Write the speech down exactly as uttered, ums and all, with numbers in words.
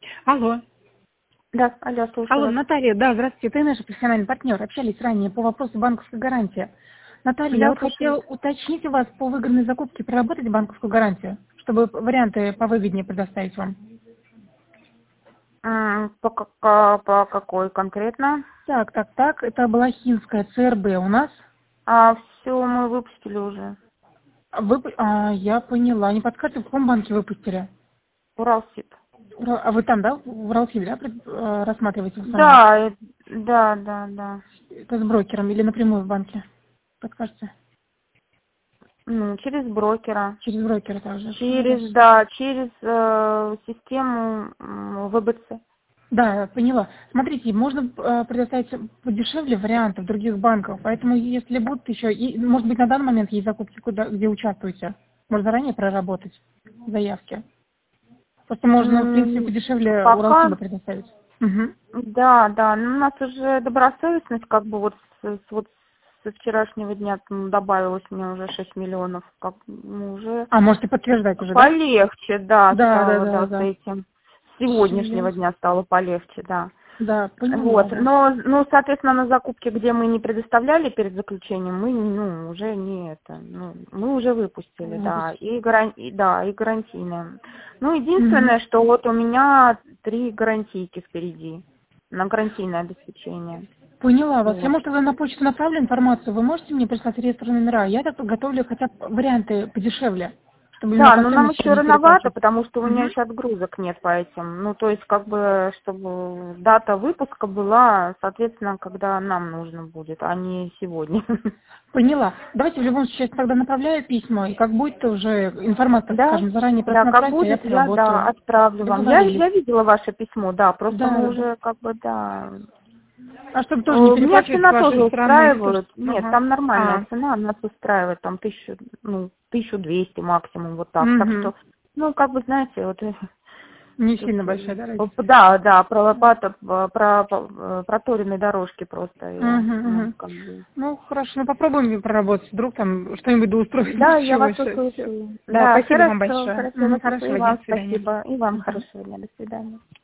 Алло. Да, алло, слушаю Алло, вас. Наталья, да, здравствуйте, ты наш профессиональный партнер. Общались ранее по вопросу банковской гарантии. Наталья, я Да, вот слушаю. хотела уточнить у вас по выгодной закупке, проработать банковскую гарантию, чтобы варианты повыгоднее предоставить вам. М, По, ка- по какой конкретно? Так, так, так, это была хинская ЦРБ у нас. А, все, мы выпустили уже. Вы, а, я поняла, не подскажете, в каком банке выпустили? Уралсиб. Ура- А вы там, да, в Уралсибе, да, пред- э, рассматриваете в основном? Да, э, да, да, да. Это с брокером или напрямую в банке? Подскажете? Ну, через брокера. Через брокера также. Через, Хорошо. да, через э, систему м, ВБЦ. Да, поняла. Смотрите, можно э, предоставить подешевле варианты в других банках, поэтому если будут еще, и, может быть, на данный момент есть закупки, куда, где участвуете, можно заранее проработать заявки. Просто можно, в принципе, М, подешевле Пока, Уралсиба предоставить. Угу. да, да, ну, у нас уже добросовестность, как бы вот с, с- вот со вчерашнего дня там добавилось мне уже шесть миллионов, как ну, уже А, можете подтверждать уже, да? полегче, да, Да, да, стало, да, да, с да. этим. С Все сегодняшнего ясно. дня стало полегче, да. Да, поняла Вот, вас. но, ну, соответственно, на закупке, где мы не предоставляли перед заключением, мы, ну, уже не это, ну, мы уже выпустили, да, Выпустить. и, гаран... и да, и гарантийные. Ну, Мгм. единственное, что вот у меня три гарантийки впереди на гарантийное обеспечение. Поняла вас. Я, Вот. может, тогда на почту направлю информацию. Вы можете мне прислать реестр номера? Я так готовлю хотя бы варианты подешевле, чтобы именно Да, по но нам стоимости еще не рановато, переплачивать. потому что у меня Мгм. еще отгрузок нет по этим. Ну, то есть, как бы, чтобы дата выпуска была, соответственно, когда нам нужно будет, а не сегодня. Поняла. Давайте в любом случае я тогда направляю письма, и как будет уже информация, так Да, скажем, заранее просто да, как направьте, а я будет, я, да, проработаю. отправлю вам. Я, Договорились. я видела ваше письмо, да, просто Да, мы да, да. уже, как бы, да. А чтобы Э, тоже не Меня переплачивать с цена тоже вашей стороны, я тоже... устраивает. Нет, Ага. там нормальная А. цена, нас устраивает, там тысячу, ну, тысячу двести максимум, вот так. Так Угу. что, ну, как бы, знаете, вот Не тут, сильно большая, э, да, п- разница? да, да, про, про, про, про проторенной дорожки просто, я, Угу, ну, угу. как бы. Ну, хорошо, ну попробуем проработать. Вдруг там что-нибудь да устроит. Да, я Ничего вас большое. Всё. услышала. Да, Да, спасибо вам хорошо, большое. хорошо, я Мгм, вас услышала. И хорошего дня, вам до свидания. спасибо. И вам Мгм. хорошего дня. До свидания.